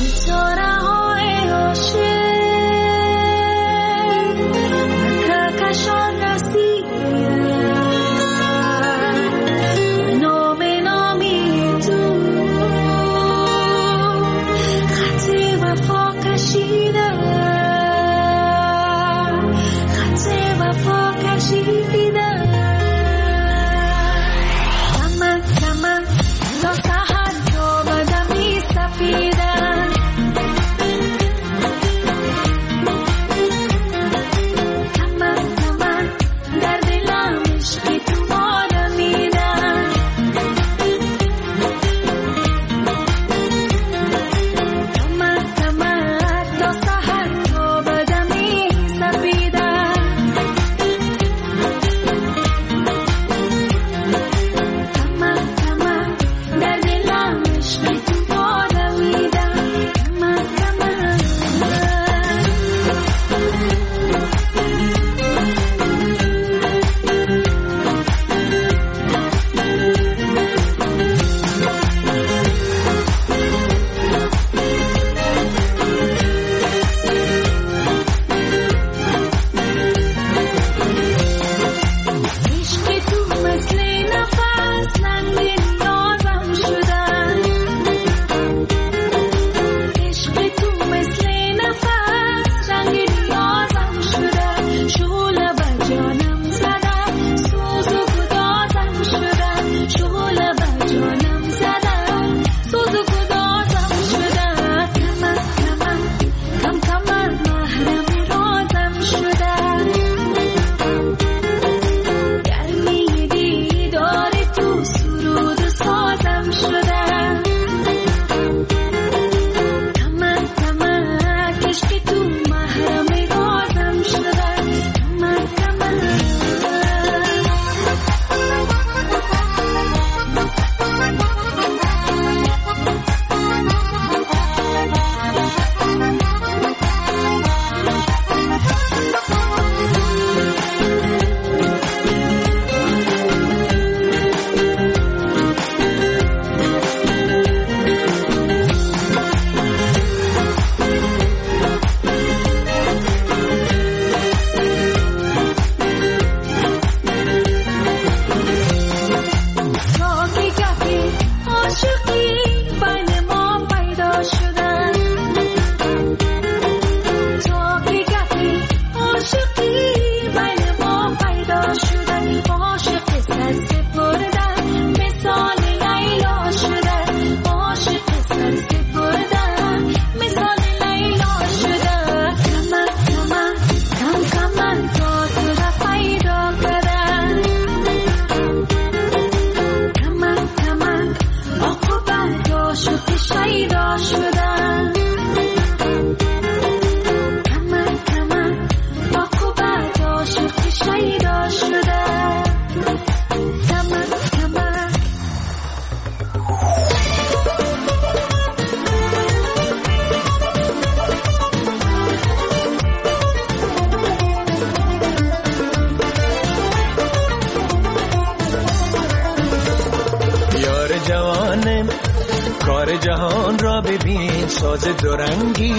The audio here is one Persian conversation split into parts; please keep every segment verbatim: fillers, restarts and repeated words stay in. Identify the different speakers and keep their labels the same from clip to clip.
Speaker 1: کار جهان را ببین، ساز دورنگی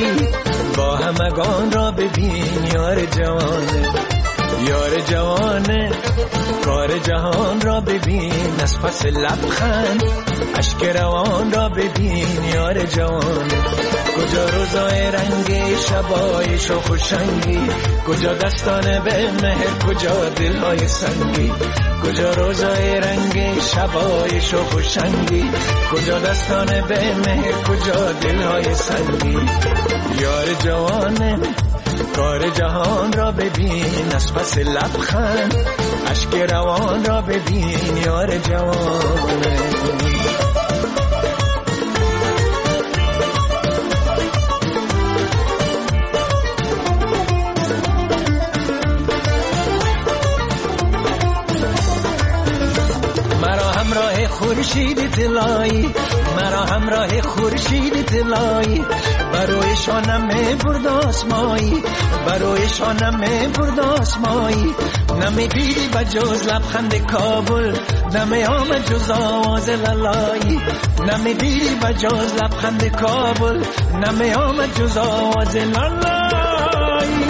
Speaker 1: با همگان را ببین. یار جوانه یار جوانه کار جهان را ببین، از پس لبخند اشک روان را ببین. یار جوانه کجا روزای رنگی، شبای شوخ و شنگی، کجا دستان به مهر، کجا دلهای سنگی. کجا روزای رنگی، شبای شوخ و شنگی، کجا دستان به مهر، کجا دلهای سنگی. یار جوانه کار جهان را ببین، از پس لبخند اشک روان را ببین. یار جوانه مرا همراه خورشید طلایی، مرا همراه خورشید طلایی، برای شانم برد آسمایی، برای شانم برد آسمایی. نمیبینی بجز لبخند کابل، نمی آمد جز آواز لالایی. نمیبینی بجز لبخند کابل، نمی آمد جز آواز لالایی.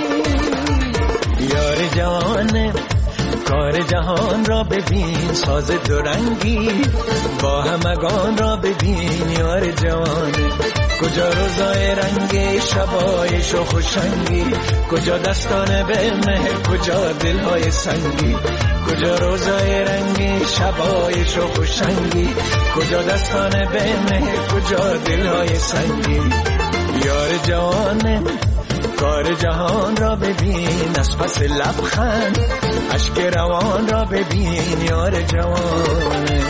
Speaker 1: یار جوانه کار جهان را ببین، ساز دورنگی با همگان را ببین. یار جوانه کجا روزای رنگی، شبای شوخ و شنگی، کجا دستان به مهر، کجا دلهای سنگی. کجا روزای رنگی، شبای شوخ و شنگی، کجا دستان به مهر، کجا دلهای سنگی. یار جوانه کار جهان را ببین، از پس لبخند اشک روان را ببین. یار جوانه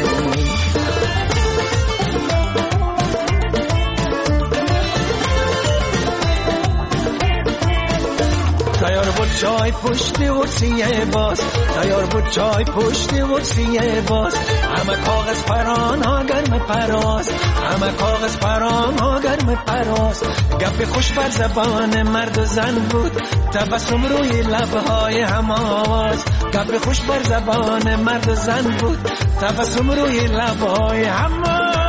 Speaker 1: تیار بود چای پشت ورسیه باز، تیار بود چای پشت ورسیه باز. همه کاغذ پران ها گرم پراز، همه کاغذ پران ها گرم پراز. گپ خوش بر زبان مرد و زن بود، تبسم روی لبهای هم آواز. گپ خوش بر زبان مرد و زن بود، تبسم روی لبهای هم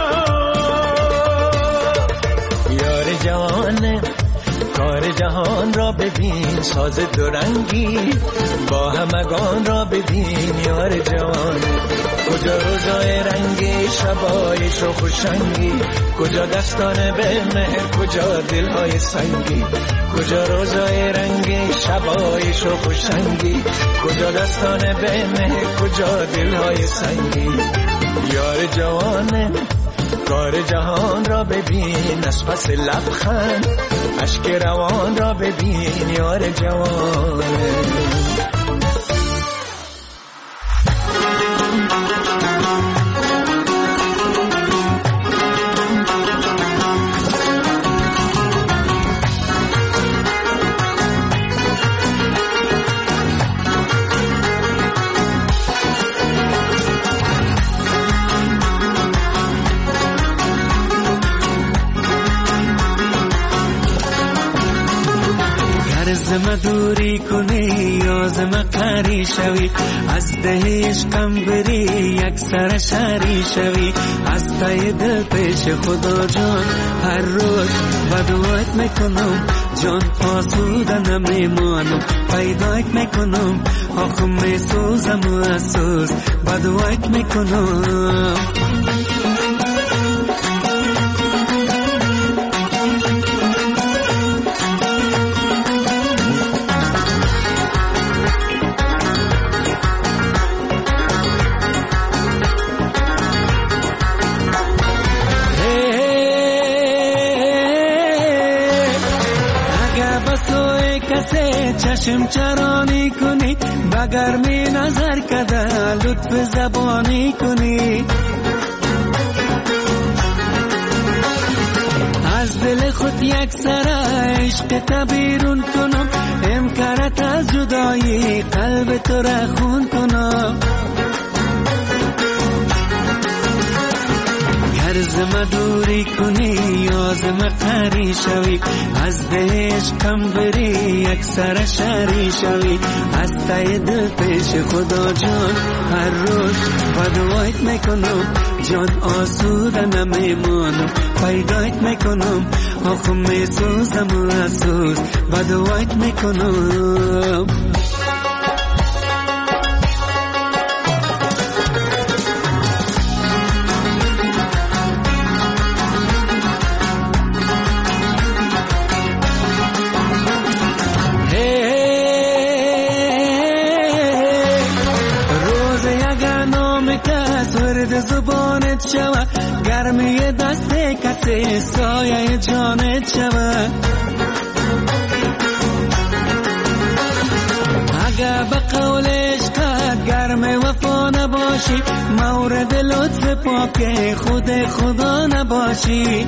Speaker 1: آواز. یار جوانه کار جهان را ببین، ساز دورنگی با همگان را ببین. یار جوان کجا روزای رنگی، شبای شوخ و شنگی، کجا دستان به مهر، کجا دلهای سنگی. کجا روزای رنگی، شبای شوخ و شنگی، کجا دستان به مهر، کجا دلهای سنگی. یار جوانه کار جهان را ببین، از پس لبخند اشک روان را ببین. یار جوانه
Speaker 2: زم دوری کنی یا زم قری شوی، از ده عشقم بری یک سر شری شوی. از تای دل پیش خدا جان هر روز بدوات میکنم، جان آسوده نمیمانم. پیدایت میکنم آخم میسوزم و اسوز بدوات میکنم. چشم چرانی کنی، بگر می نظر کده لطف زبانی کنی. از دل خود یک سر عشق تبیرون کنم، امکانت از جدایی قلب تو را خون کنم. زم دوری کنی یا زم قری شوی، از ده عشقم بری یک سر شری شوی. از تای دل پیش خدا جان هر روز بدوایت میکنم، جان آسوده نمیمانم. پیدایت میکنم آخم میسوزم و اسوز بدوایت میکنم. زبانت شوه گرمی دست کسی سایه جانت شوه. اگه به قول عشقت گرم وفا نباشی، مورد لطف پاک خود خدا نباشی.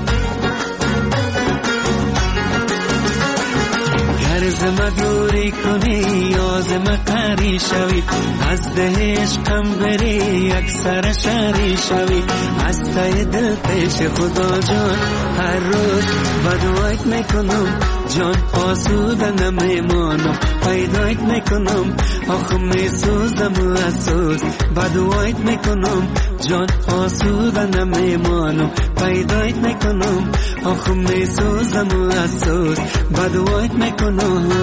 Speaker 2: زم دوری کنی یا زم قری شوی، از ده عشقم بری یک سر شری شوی. از تای دل پیش خدا جان هر روز بدوایت میکنم جان آسوده نمیمانم پیدایت میکنم آخه میسوزم اساس بدوایت میکنم جان آسوده نمیمانم پیدایت میکنم آخه میسوزم اساس بدوایت میکنم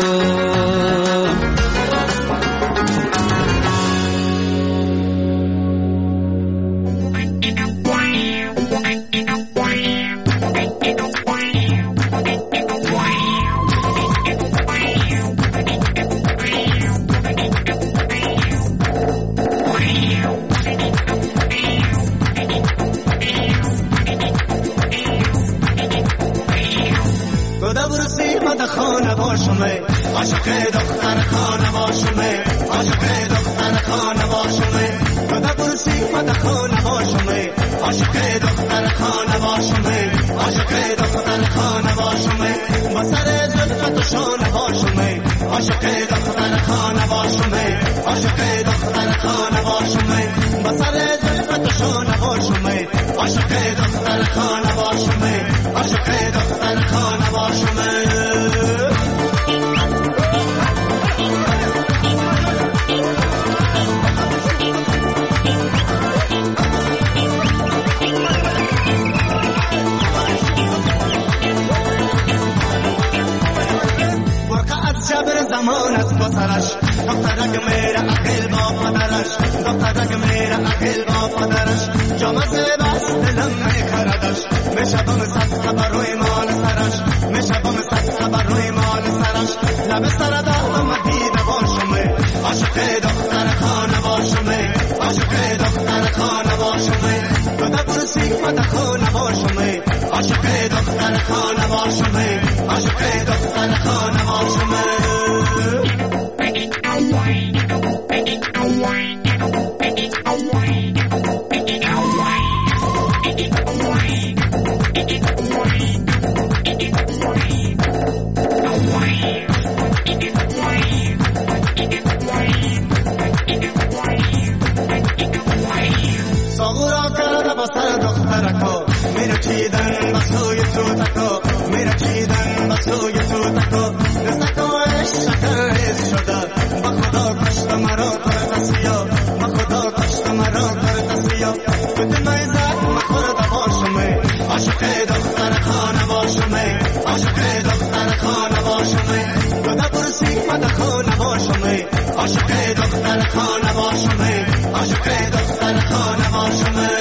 Speaker 3: عاشق دختر خانه باشمه عاشق دختر خانه باشمه خدا برسی خدا خانه باشمه عاشق دختر خانه باشمه عاشق دختر خانه باشمه با سر زلفت و شانه باشمه عاشق دختر خانه باشمه عاشق دختر خانه باشمه با سر زلفت و شانه باشمه عاشق دختر خانه باشمه عاشق دختر خانه باشمه زمان است با سرش دخترک میره عقل با پدرش دخترک میره عقل با پدرش جامعه بس دلم میخردش میشبم صد خبر روی مال سرش میشبم صد خبر روی مال سرش لب سر دارم دیده باشمه عاشق دختر خانه باشمه عاشق دختر خانه باشمه خدا برسی خدا خانه باشمه عاشق دختر خانه باشمه عاشق دختر خانه باشمه ساغورا کرده با سر دخترکا میره چیدن بسوی تو تکا میره چیدن بسوی تو تکا نزدکایش شکرز شده با خدا کشت مرا کرد سیا با خدا کشت مرا کرد سیا کتی میزد مخورده باشمه عاشق دختر خانه باشمه عاشق دختر خانه باشمه خدا برسی مده خانه باشمه عاشق دختر خانه باشمه عاشق دختر خانه باشمه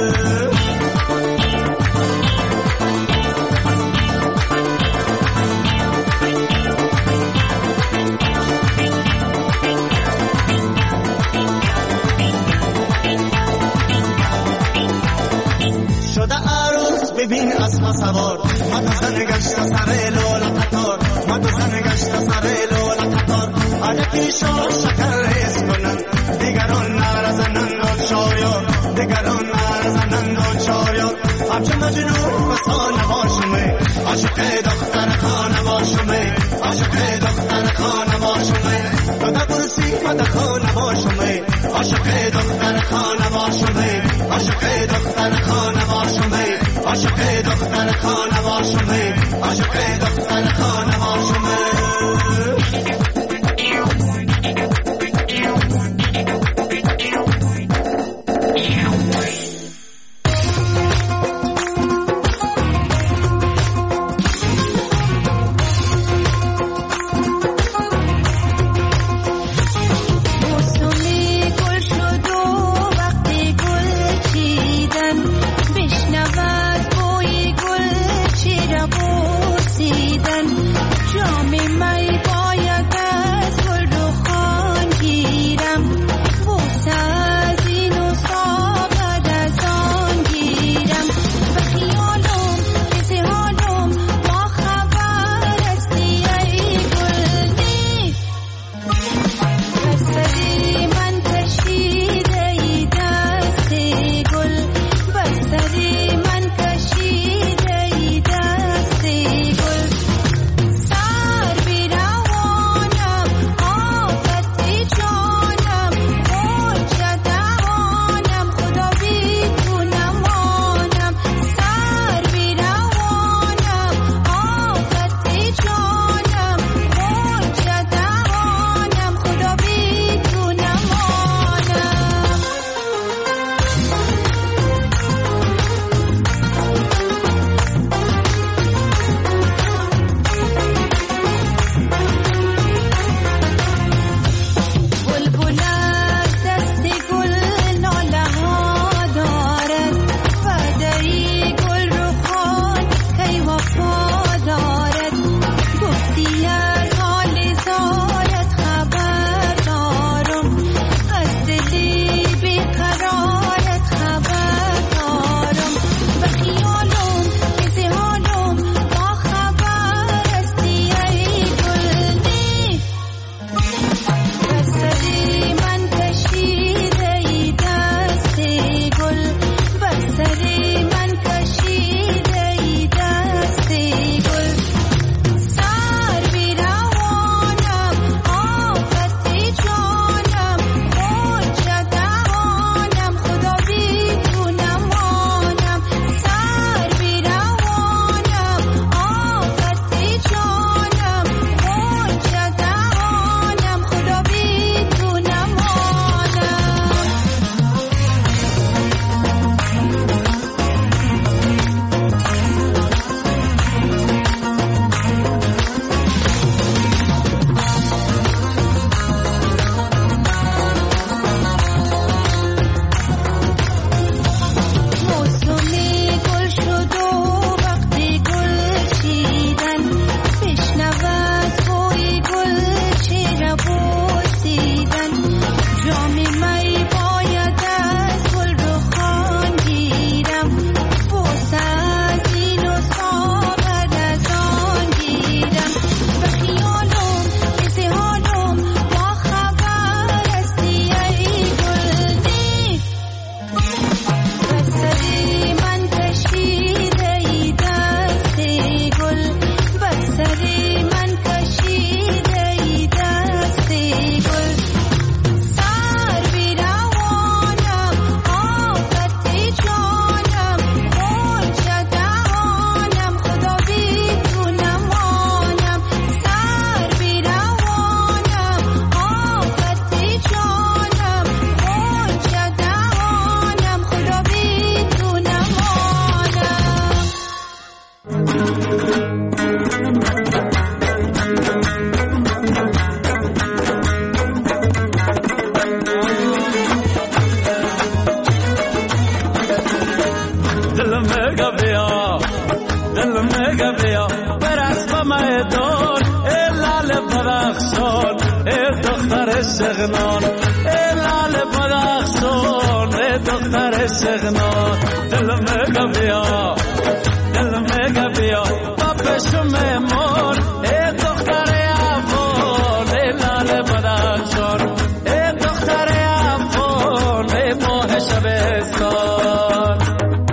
Speaker 3: ببین اسب سوار ما زن گشت سر لولا قطار ما زن گشت سر لولا قطار علکی شو شکر ریز کنن دیگران نرزنند و شاریار دیگران نرزنند و شاریار همچه مجنون بسانه باشمه عاشق دختر خانه باشمه عاشق دختر خانه باشمه خدا برسی مده خانه باشمه عاشق دختر خانه باشمه عاشق دختر خانه باشمه عاشق دختر خانه باشمه عاشق دختر خانه باشمه
Speaker 4: بشنود بوی گل چرا بوسیدن جام
Speaker 2: میگه بیا برقص به میدان ای لال بدخشان ای دختر شغنان ای لال بدخشان ای دختر شغنان دل میگه بیا دل میگه بیا با پشم مار ای دختر افغان ای لال بدخشان ای دختر افغان ای ماه شبستان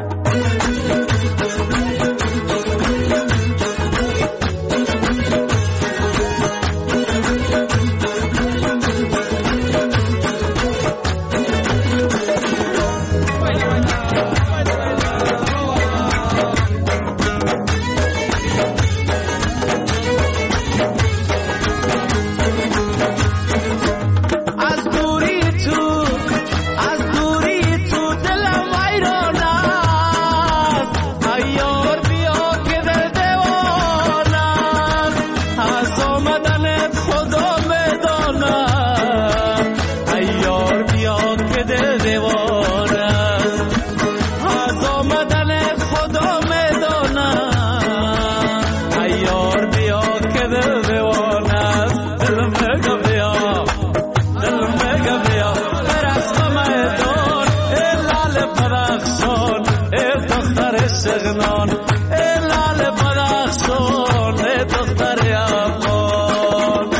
Speaker 2: شغنان ای لال بدخشان ای دختر افغان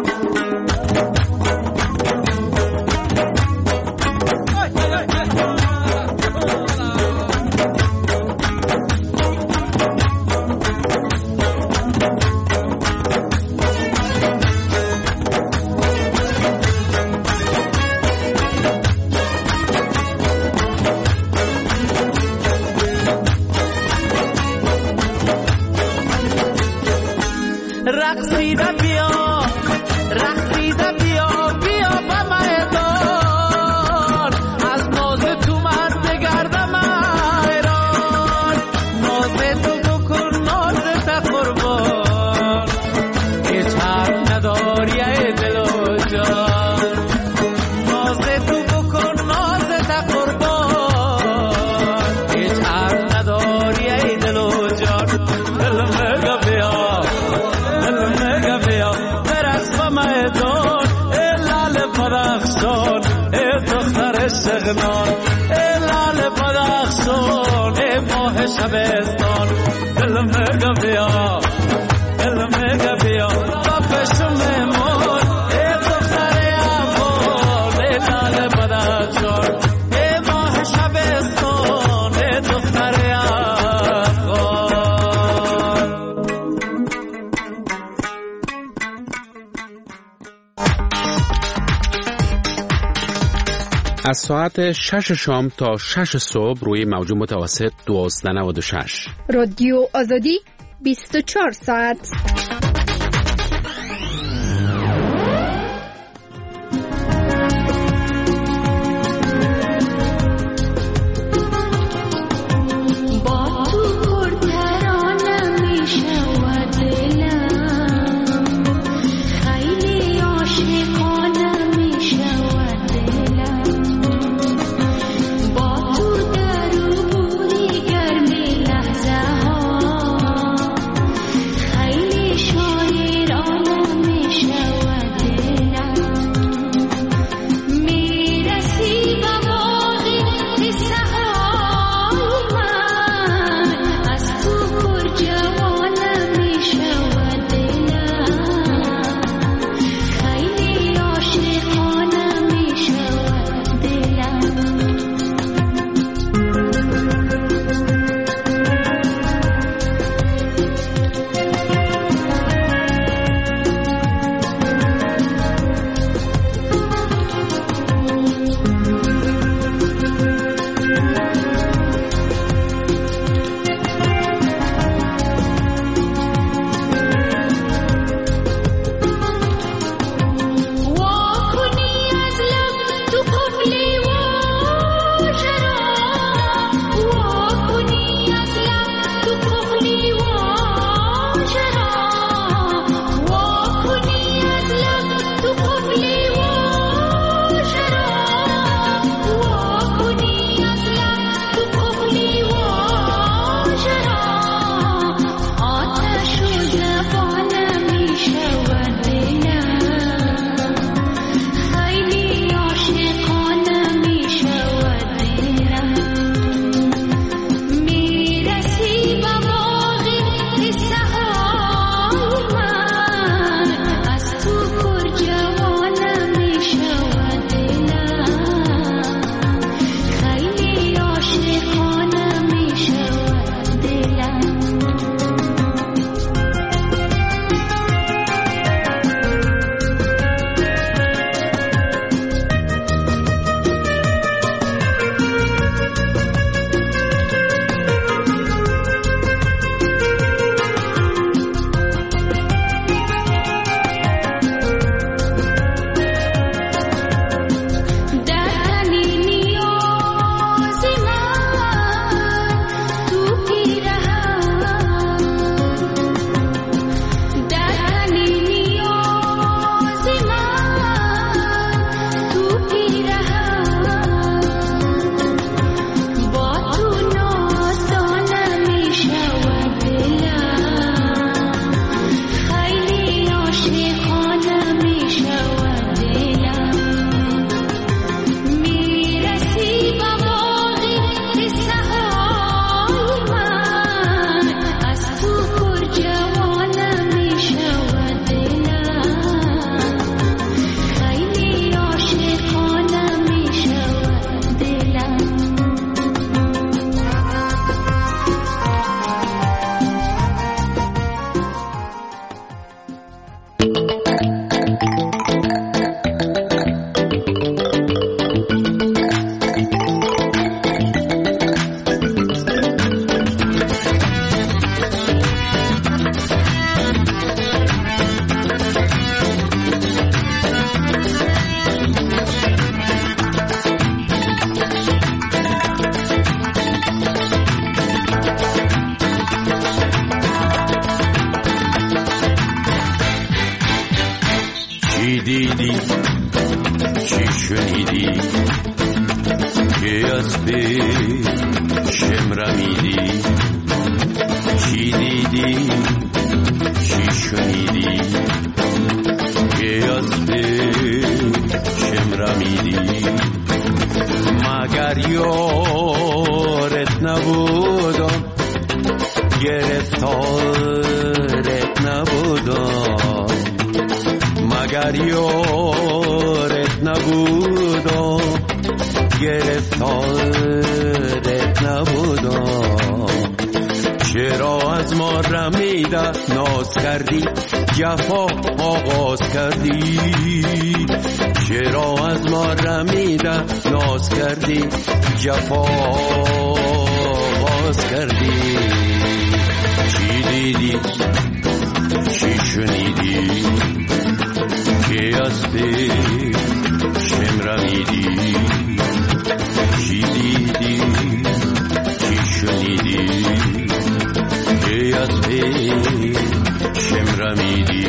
Speaker 2: رقصیده بیا رقصیده بیا بیا به میدان از ناز تو من بگردم حیران ناز تو بکن ناز تا قربان هیچ حرف نداری ای دل و جان ناز تو بکن ناز تا قربان هیچ حرف نداری ای دل و جان دل میگه بیا میدان ای لال بدخشان ای دختر شغنان ای لال بدخشان ای ماه شبستان دل میگه بیا دل میگه بیا با پشم مار ای دختر افغان ای لال بدخشان ای ماه شبستان ای دختر افغان.
Speaker 4: از ساعت شش شام تا شش صبح روی موج متوسط دوازده نود و شش
Speaker 5: رادیو آزادی بیست و چهار ساعت.
Speaker 6: شو
Speaker 2: دیدی چی شنیدی که از پیشم رمیدی چی دیدی چی شنیدی که از پیشم رمیدی مگر یارت نبودم گرفتارت نبودم مگر یارت نبودم گرفتارت نبودم چرا از ما رمیده ناز کردی جفا آغاز کردی چرا از ما رمیده ناز کردی جفا آغاز کردی چی دیدی چی شنیدی که از پیشم رمیدی چی دیدی چی شنیدی که از پیشم رمیدی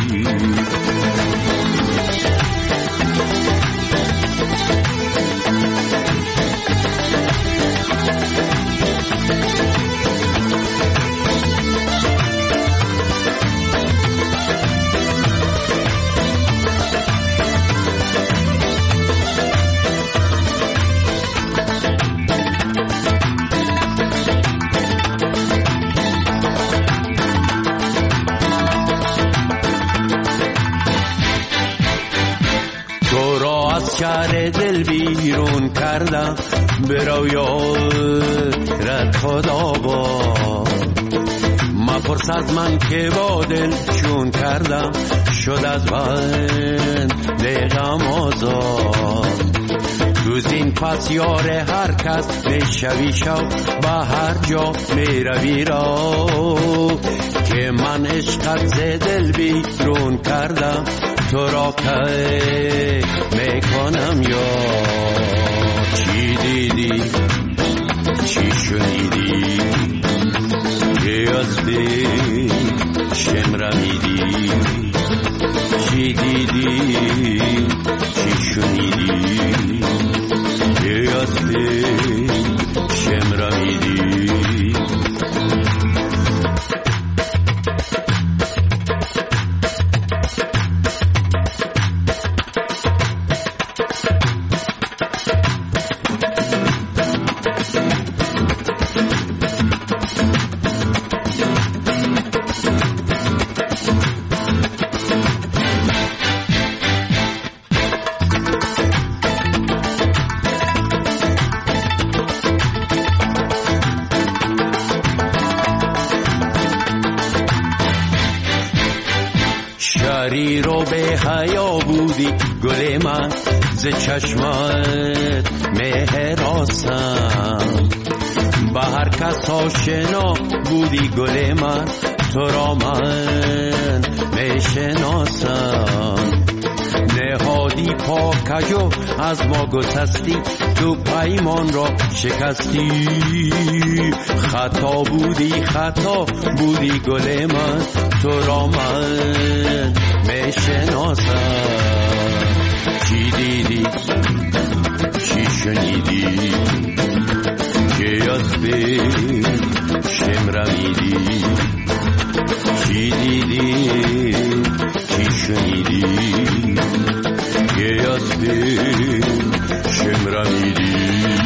Speaker 2: شهر دل بیرون کردم برو یارت خدا با مپرس از من که با دل چون کردم شد از من دلم آزاد تو زین پس یار هر کس بشوی شو به هر جا میروی را که من عشقت ز دل بیرون کردم تو را که میکنم یا چی دیدی چی شنیدی که از پیشم رمیدی چی دیدی چی شنیدی که از پیشم رمیدی شری رو به حیا بودی گل من ز چشمت مهراسم به هر کس آشنا بودی گل من تو را من میشناسم نهادی پاکجو از ما گسستی تو پیمان را شکستی خطا بودی خطا بودی گل من تو را من میشناسم چی دیدی چی شنیدی که از پیشم رمیدی چی دیدی چی شنیدی که از پیشم رمیدی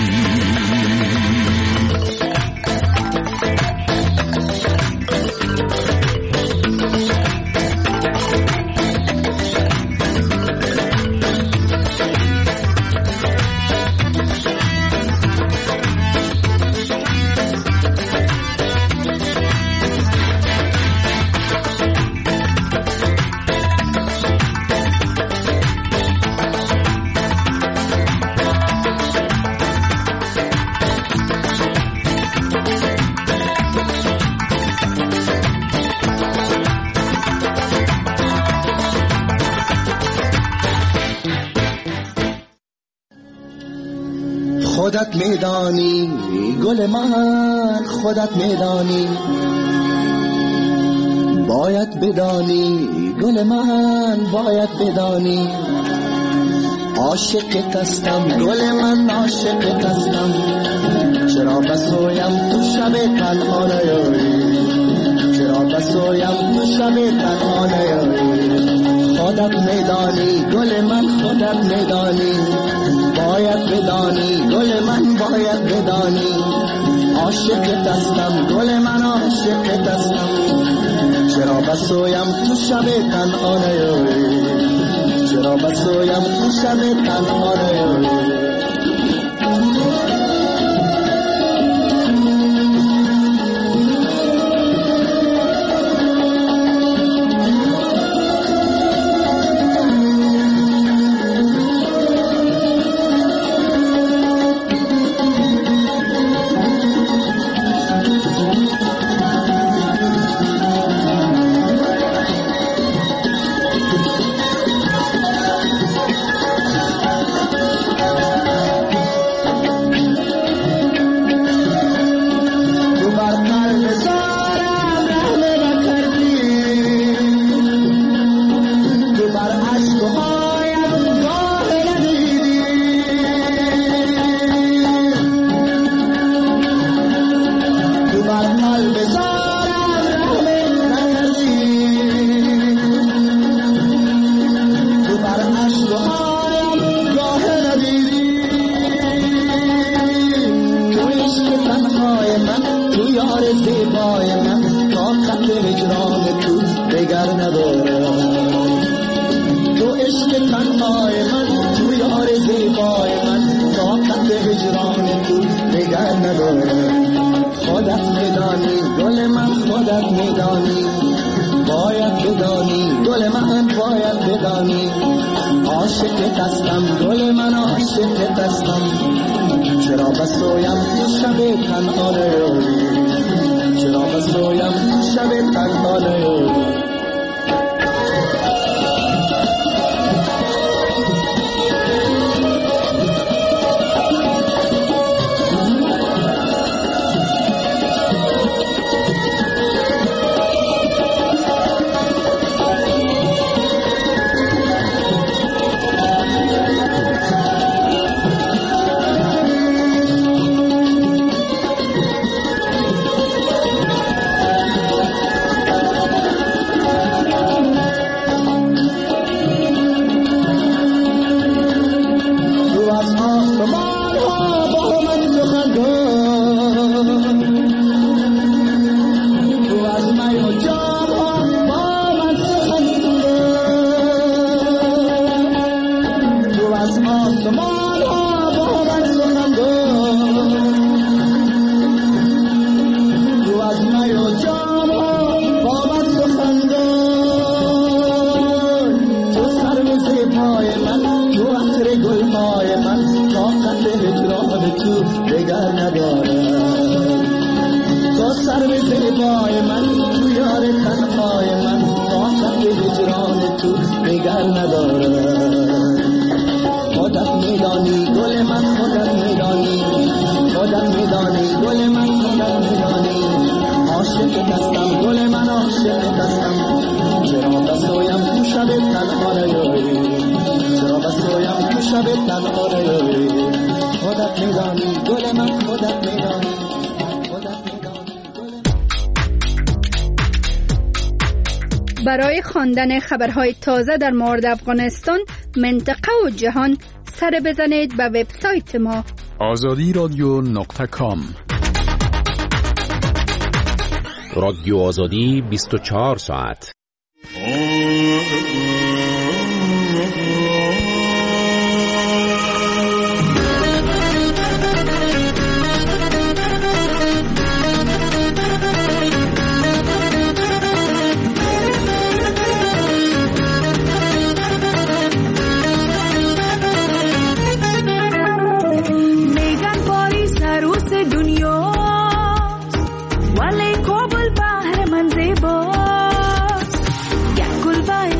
Speaker 3: خودت میدانی گل من خودت میدانی با باید بدانی گل من باید بدانی عاشقت هستم گل من عاشقت هستم چرا بسویم تو شب تنها نیایی چرا بسویم تو شب تنها نیایی خودت میدانی گل من خودت میدانی باید بدانی گل من باید بدانی عاشقت هستم گل من عاشقت هستم چرا بسویم تو شب تنها نیایی چرا بسویم تو شب تنها نیایی
Speaker 5: برای خواندن خبرهای تازه در مورد افغانستان، منطقه و جهان سر بزنید به وبسایت ما
Speaker 6: آزادی رادیو نقطه کام.
Speaker 4: رادیو آزادی بیست و چهار ساعت.
Speaker 7: Wale kobul bahar manze boss, ya kul ba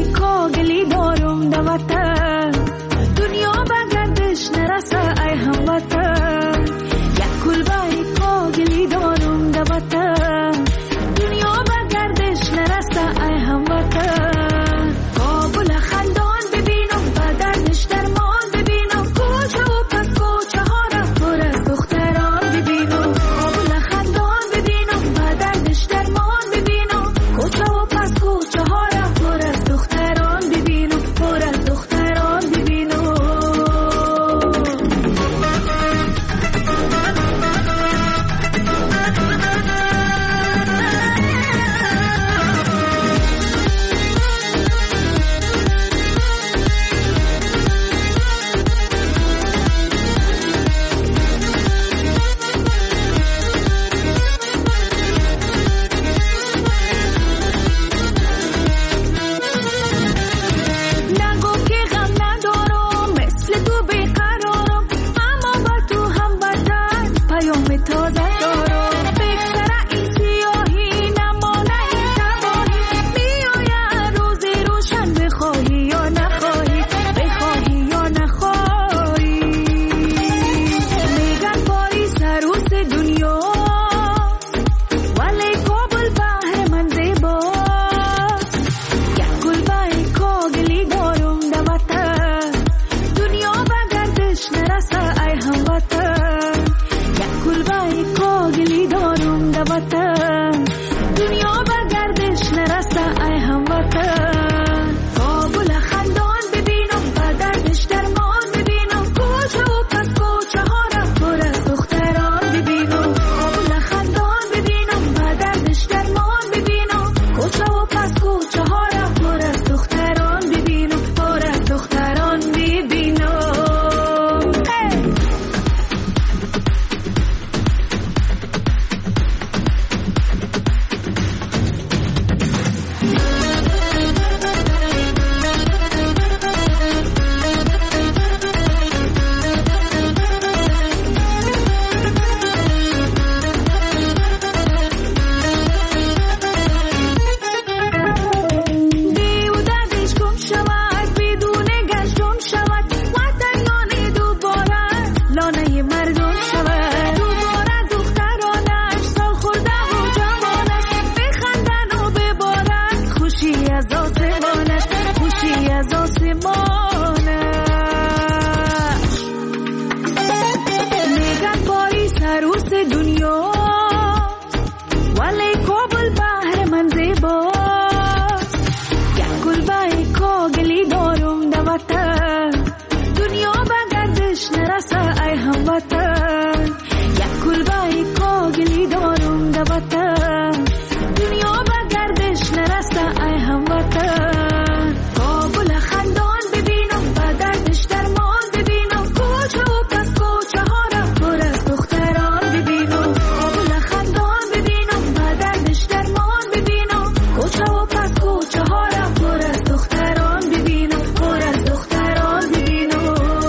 Speaker 7: بهتر است ای هموطن. کابل خندان ببینم با دردش درمان ببینم، کوچه و پس کوچه ها را پر از دختران ببینم. کابل خندان ببینم با دردش درمان ببینم، کوچه و پس کوچه ها را پر از دختران ببینم، پر از دختران ببینم.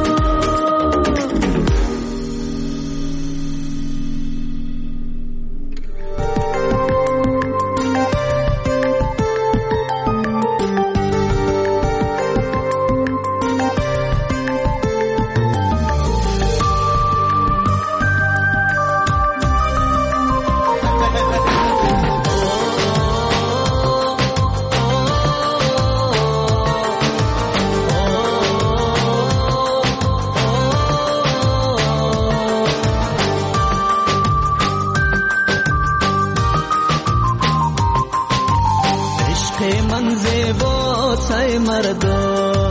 Speaker 8: من زیبا سای مردم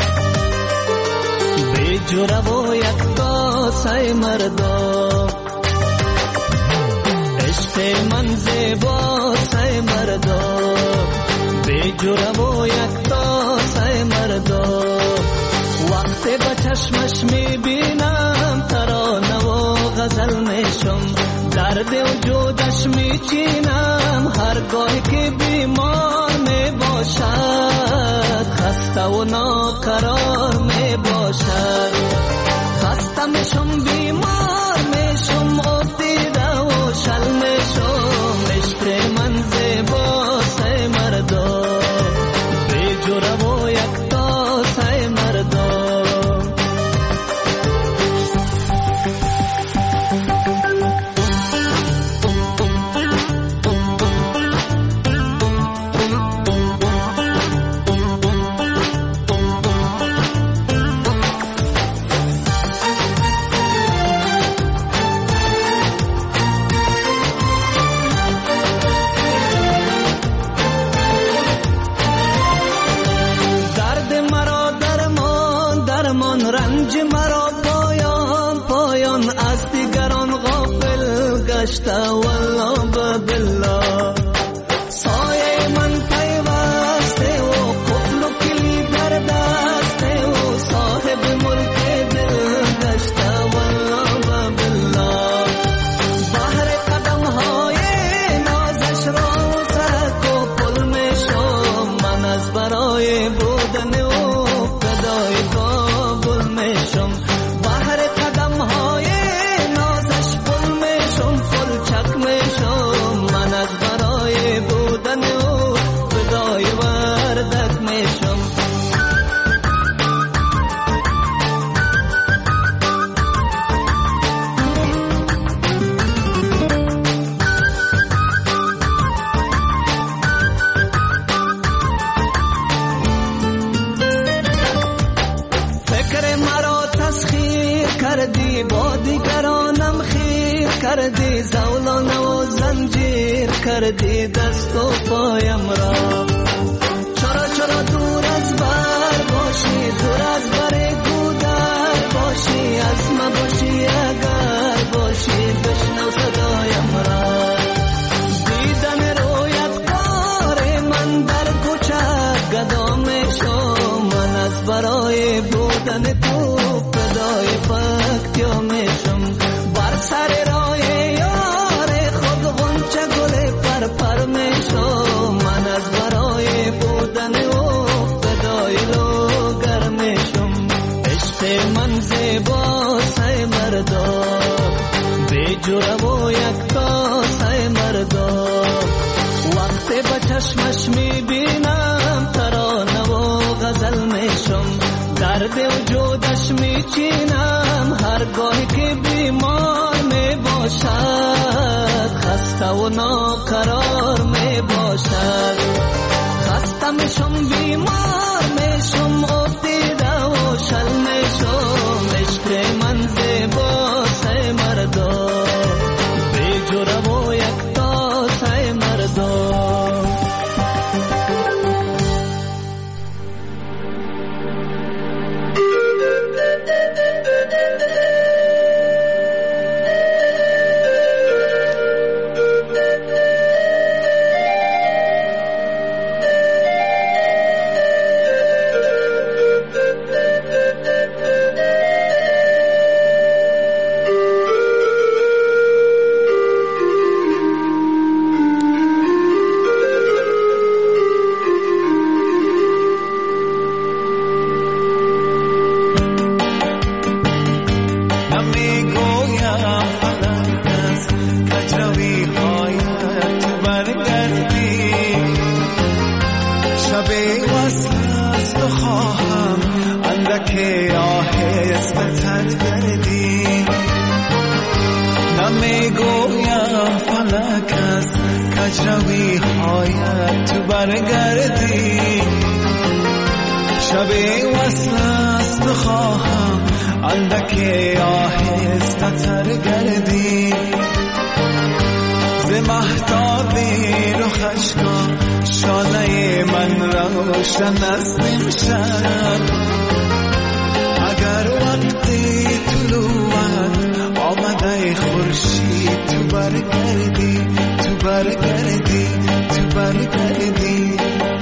Speaker 8: بی جرا و یکتا سای مردم. عشق من زیبا سای مردم بی جرا و یکتا سای مردم. وقتی با چشمش میبینم ترانه و غزل میشم، درد وجودش میچینم هرگاه که بیمار می باشد، خسته و ناقرار می باشد. خسته میشم بیمار میشم افتیده و شل میشم. عشق من زیبا سای مردم بی جرا و یکتا سای مردم. رنج مرا پایان پایان از دیگران غافل گشته والله بالله. سایه من پیوسته و قفل و کلی در دسته و صاحب ملک دل گشته والله بالله. بحر قدم های نازش را سرک و پل میشم، من از برای بودن و فدای کابل میشم. بحر قدم های نازش پل میشم، پل چک میشم، من از برای بودن و فدای وردک میشم. کردی با دیگرانم خیر کردی، زولانه و زنجیر کردی دست و پایم را. چرا چرا دور از بر باشی، دور از بر گودر باشی، از ما باشی اگر باشی بشنو صدایم را. دیدن رویت کار من در کوچه گدا میشم، من از برای بودن تو فدای فکتیا میشم. بر سر راه یار خود غنچه گل پر پر میشم، من از برای بودن او فدای لوگر میشم. عشق من زیبا سای مردم بی جرا و یکتا سای مردم. وقتی با چشمش میبینم ترانه و غزل میشم، درد وجودش میچینم هرگاه که بیمار می باشد، خسته و ناقرار می باشد. خسته میشم بیمار میشم افتیده و شل میشم. عشق من زیبا سای مردم بی جرا و یکتا سای مردم.
Speaker 3: کجروی هایت تو برگردی شب وصل است خواهم اندک آهسته تر گردی ز مهتابی رخش کن شانه من روشن است امشب اگر وقتی طلوعت آمده خورشید تو برگردی تو برگردی تو برگردی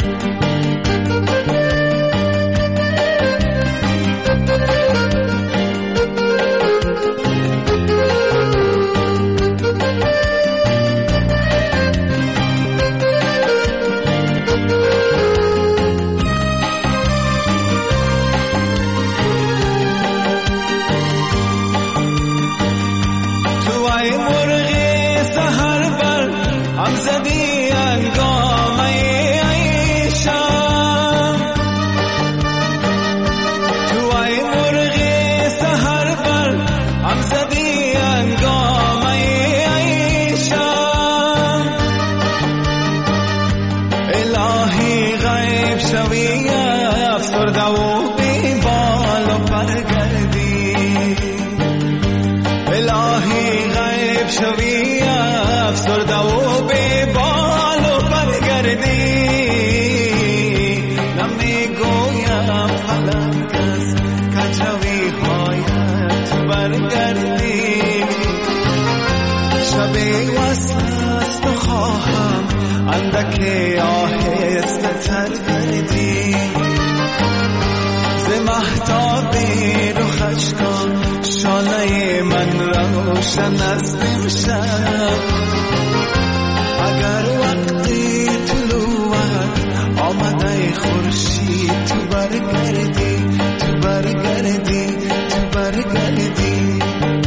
Speaker 3: که آهسته تر گردی ز مهتاب رخش کن شانه من روشن است امشب اگر وقتی طلوعت آمده خورشید تو برگردی تو برگردی تو برگردی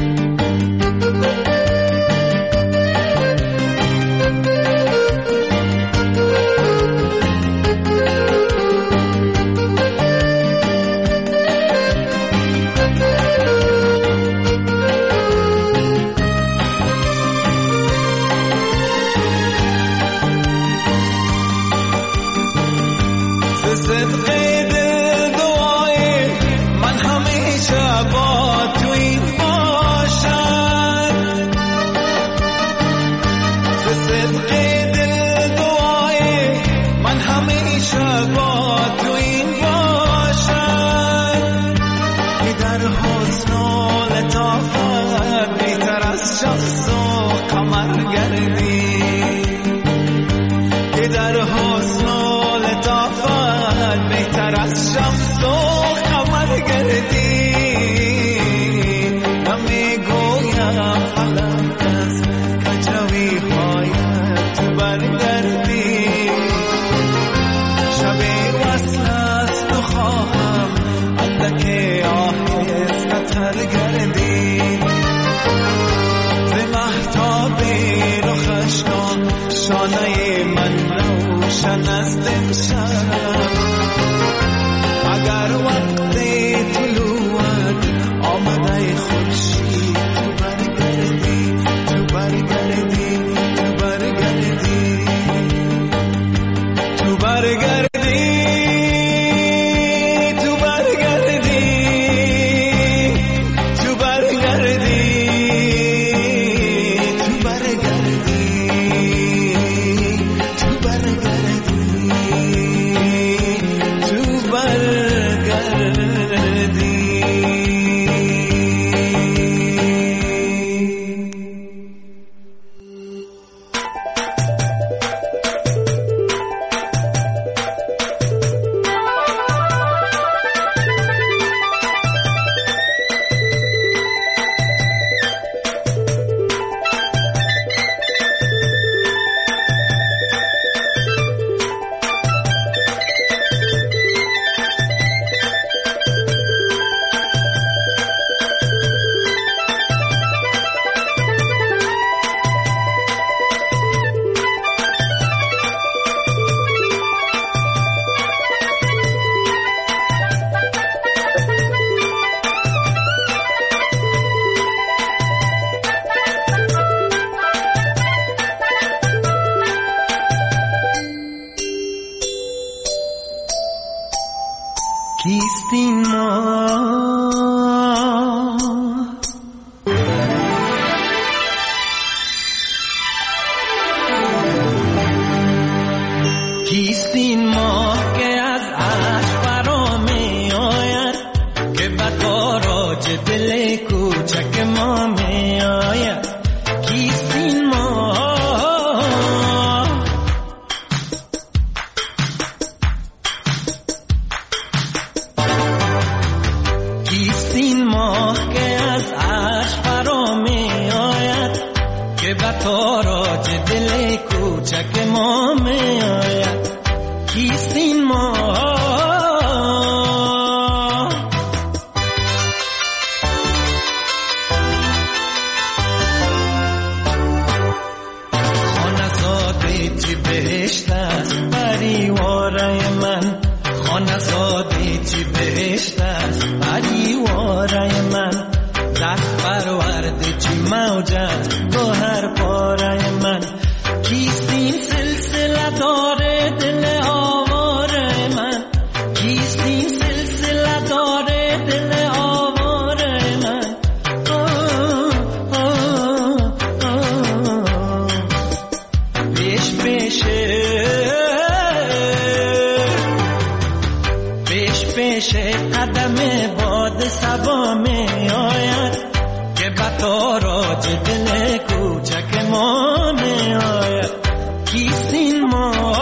Speaker 3: شانه من روشن است امشب اگر وقتی طلوعت آمده خورشید تو برگردی تو برگردی تو برگردی تو برگردی
Speaker 1: کیستین ما کیستین ما که از عشق فرا می آید که به تاراج دل کوچک ما می آید کیستین ما کیستین ما که از عشق فرا می آید که به تاراج دل کوچک ما می آید کیستین ما خانزاده چی بهشت است پریواره من خانزاده چی بهشت است پریواره من دست پرورده چی موج است گوهر پاره من کیستین سلسله داره دل آواره من کیستین سلسله داره دل آواره من آه آه آه پیش پیشه پیش پیشه قدم باد سبا می آید که به تاراج دل کوچک ما می آید کیستین ما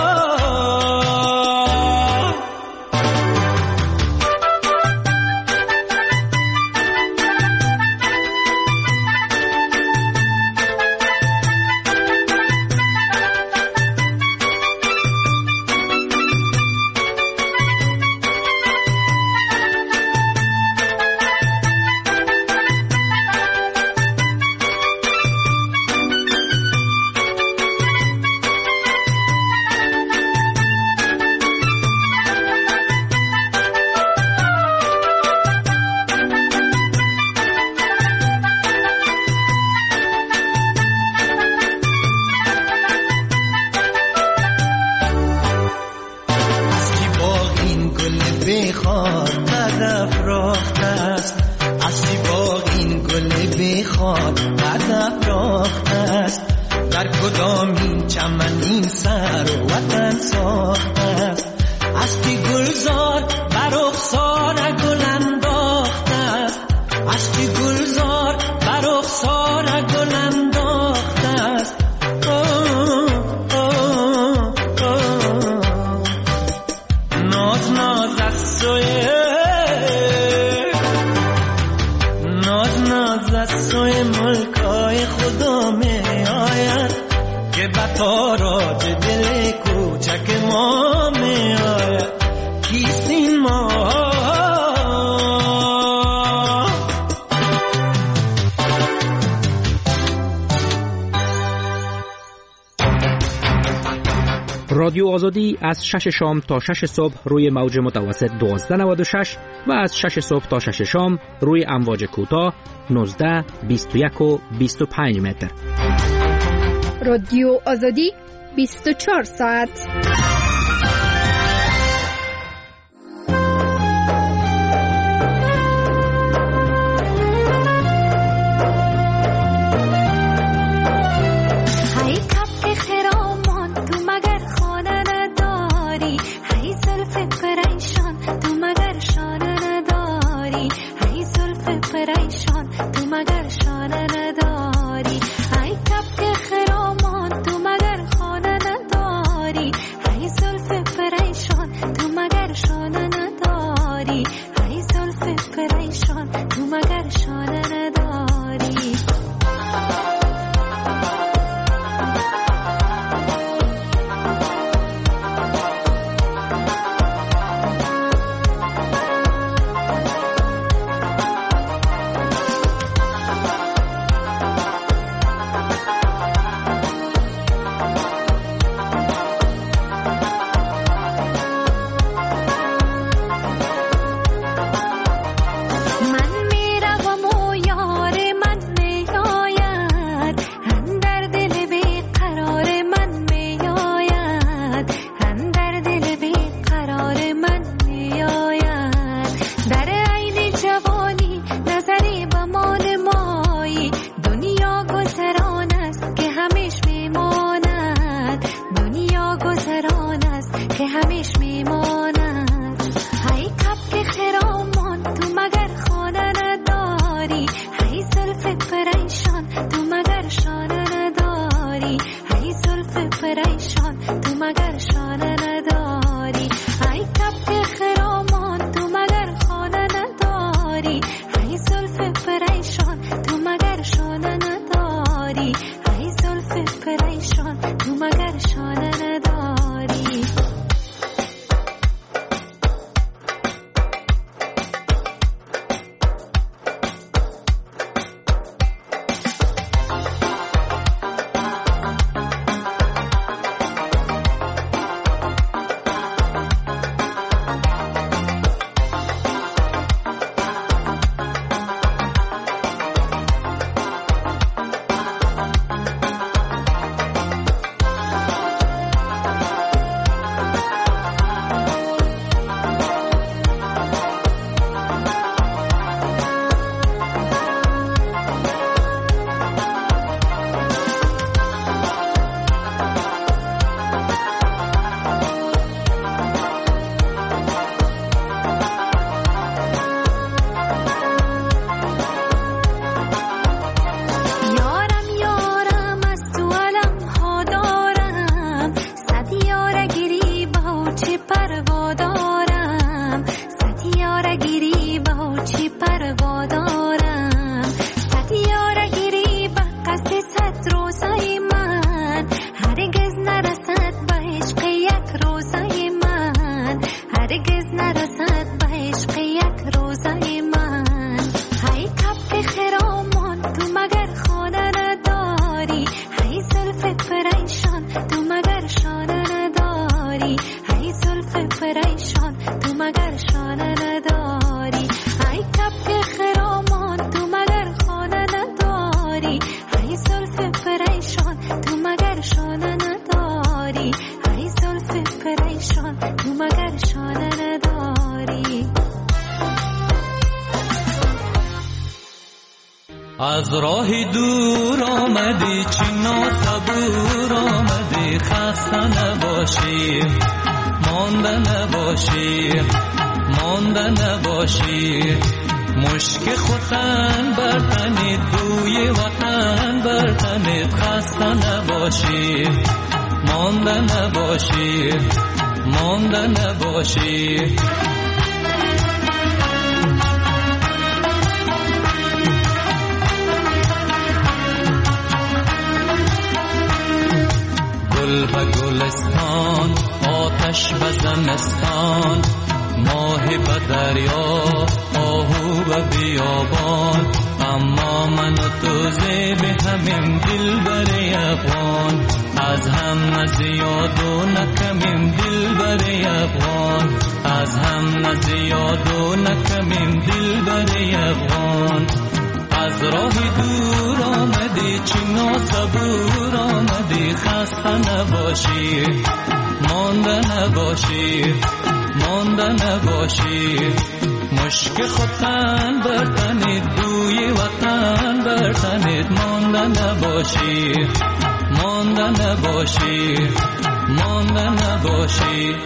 Speaker 9: رادیو آزادی از شش شام تا شش صبح روی موج متوسط دوازده نود و شش و از شش صبح تا شش شام روی امواج کوتاه نوزده بیست و یک و بیست و پنج متر.
Speaker 5: رادیو آزادی بیست و چهار ساعت.
Speaker 7: همیش میماند. هی کبک خرامان تو مگر خانه نداری، هی زلف پریشان تو مگر شانه نداری، هی زلف پریشان تو مگر شانه نداری، هی کبک خرامان تو مگر خانه نداری، هی زلف پریشان تو مگر شانه نداری، هی زلف پریشان تو مگر شانه نداری.
Speaker 8: از راه دور آمدی چینا صبور آمدی، خسته نباشی مانده نباشی مانده نباشی، مشک خوتن برتنید بوی وطن برتنید، خسته نباشی مانده نباشی مانده نباشی. گل به گلستان آتش به زمستان، ماه به دریا آهو به بیابان، اما من و تو زیب همیم دل بری افغان، از هم نزیاد و نکمیم دل بری افغان، از هم نزیاد و نکمیم دل بری افغان. از راه دور آمدی چینا صبور آمدی، خسته نباشی مانده نباشی مانده نباشی، مشک خوتن برتنید بوی وطن برتنید، مانده نباشی مانده نباشی مانده نباشی.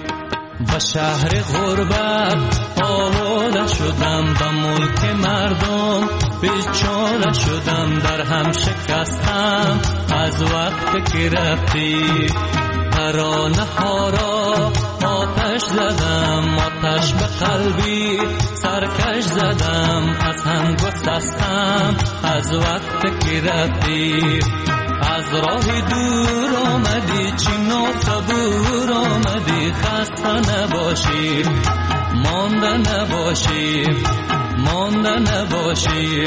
Speaker 8: به شهر غربت آواره شدم، به ملک مردم بیچاره شدم، در هم شکستم از وقت که رفتی، ترانه ها را آتش زدم، آتش به قلبی سرکش زدم، از هم گسستم از وقت که رفتی. از راه دور آمدی چینا صبور آمدی، خسته نباشی مانده نباشی مانده نباشی،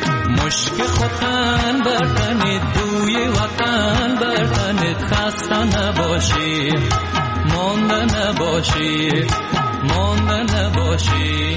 Speaker 8: مشک خوتن برتنید بوی وطن برتنید، خسته نباشی مانده نباشی مانده نباشی.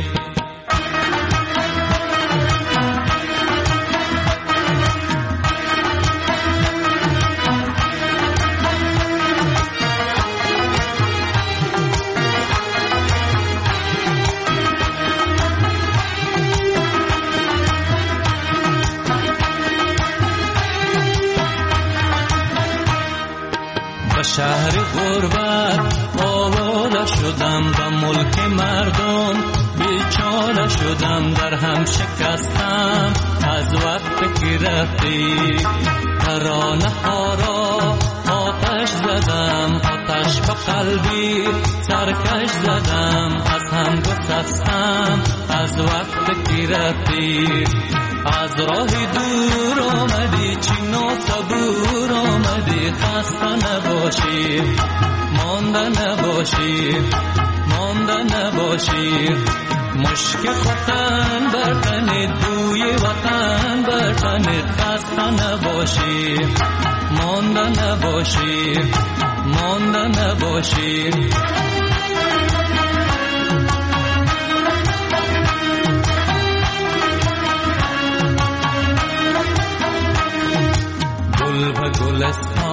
Speaker 8: شهر غربت آواره شدم به ملک مردم، بیچاره شدم در هم شکستم از وقت که رفتی. ترانه ها را آتش زدم، آتش به قلبی سرکش زدم، از هم گسستم از وقت که رفتی. از راه دور آمدی چین و صبور آمدی، خسته نباشی مانده نباشی مانده نباشی. مشک وطن بر تنت، بوی وطن بر تنت، خسته نباشی مانده نباشی مانده نباشی. گل به گلستان